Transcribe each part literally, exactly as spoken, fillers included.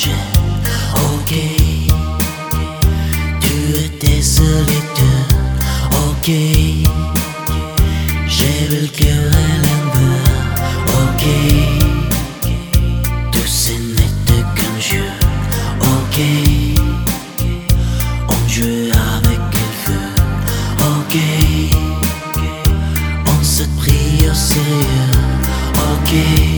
mélanger. Ok, tu étais solitaire. Ok, j'ai vu le cœur et l'envers. Ok, tout ce n'était qu'un jeu. Ok, on jouait avec le feu. Ok, on se prit au sérieux. Ok,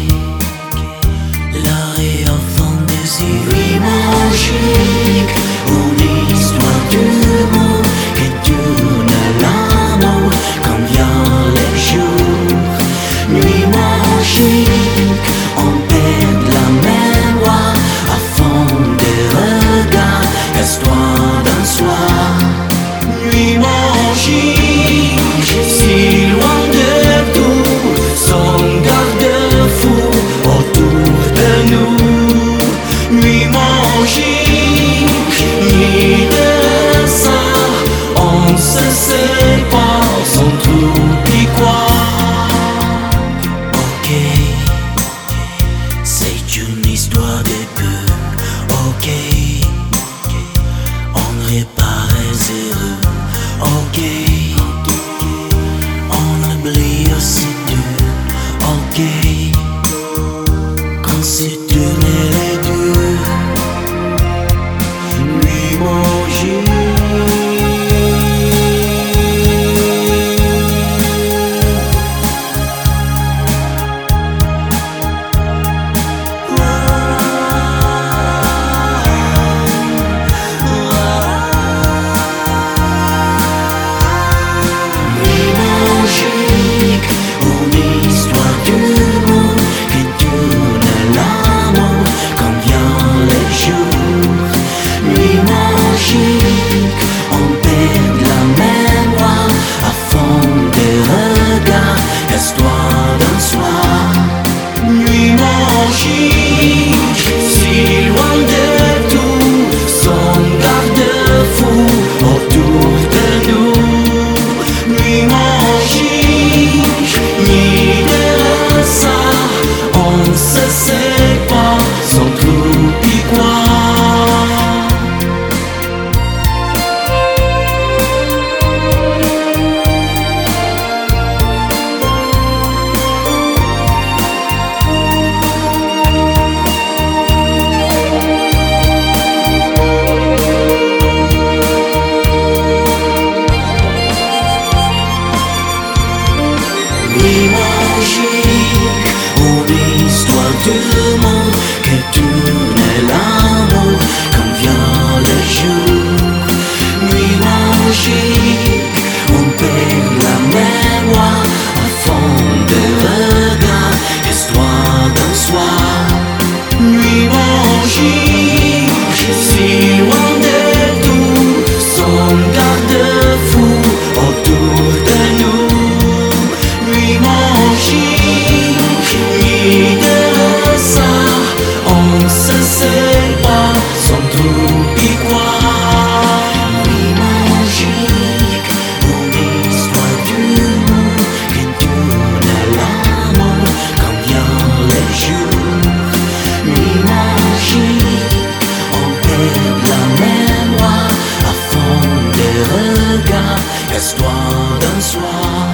l'art est au fond des yeux. Nuit magique, une histoire d'amour qui tourne l'amour comme vient les jours. Nuit magique, on perd la mémoire à fond des regards, histoire d'un soir. Nuit magique, si loin de tout, son garde-fou autour de nous. Nuit magique, nuit de ça, on se sépare sans tout y croire. Ok, c'est une histoire de peu. Ok, on répare les erreurs. Ok, on oublie aussi dur. Ok, quand c'est dur les deux. Nuit magique. Histoire d'un soir. Nuit magique, si loin de tout, son garde-fou autour de nous. Nuit magique, nuit de ça, on se sépare sans tout y croire. Nuit magique, une histoire du monde qui tourne l'amour comme vient le jour. Nuit magique, on perd la mémoire à fond de regard, histoire d'un soir. Nuit magique, si loin de tout, son garde-fou autour de nous. Nuit magique, nuit de ça, on se sépare sans tout y croire. Nuit magique, une histoire d'amour qui tourne l'amour comme vient les jours. Nuit magique, on perd la mémoire à fond des regards, histoire d'un soir.